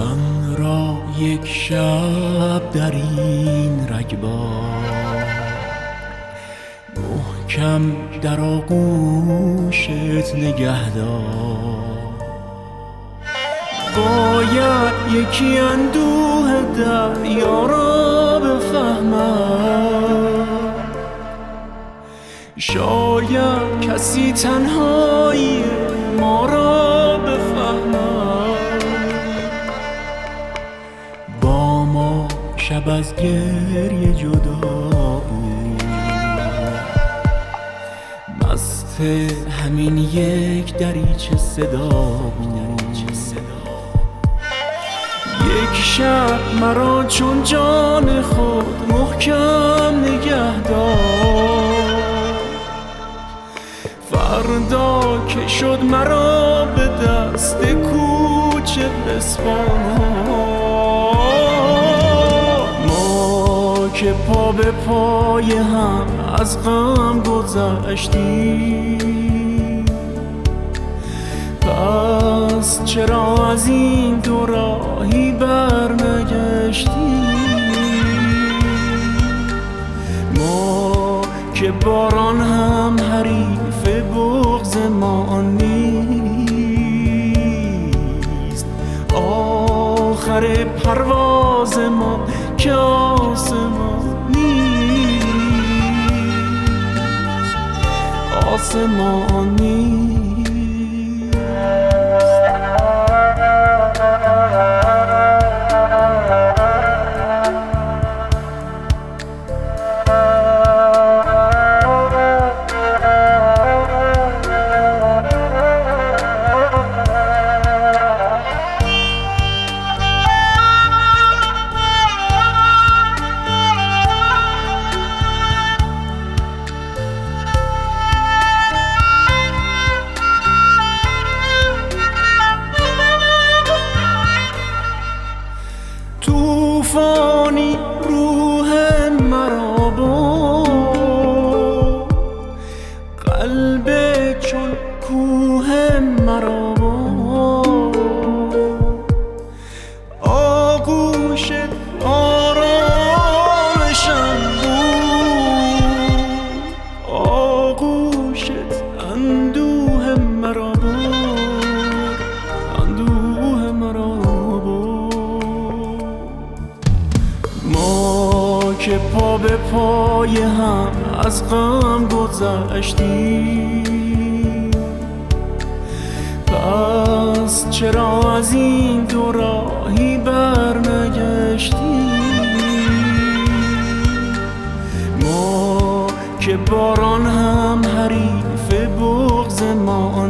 من را یک شب در این رگبار محکم در آغوشت نگهدار. باید یکی اندوه دریا را بفهمد، شاید کسی تنهایی ما را بفهمد. با ما شب از گریه جدا بود، مست همین یک دریچه صدا بود. یک شب مرا چون جان خود محکم نگه دار، فردا که شد مرا به دست کوچه بسپار. ما که پا به پای هم از غم گذشتیم، پس چرا از این دو راهی برنگشتیم؟ ما که باران هم حریف بغض ما نیست، آخر پرواز ما که آسمانی، آسمانی. طوفانی روح مرا برد، قلب چون کوه مرا برد. آغوشت آرامشم بود، آغوشت اندوه مرا برد، اندوه مرا برد. ما که پا به پای هم از غم گذشتیم، پس چرا از این دو راهی برنگشتیم؟ ما که باران هم حریف بغض ما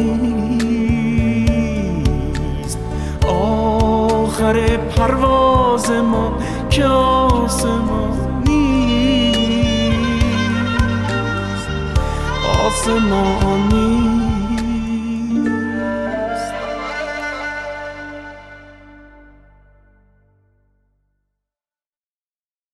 نیست، آخر پرواز ما که آسمانی، آسمانی.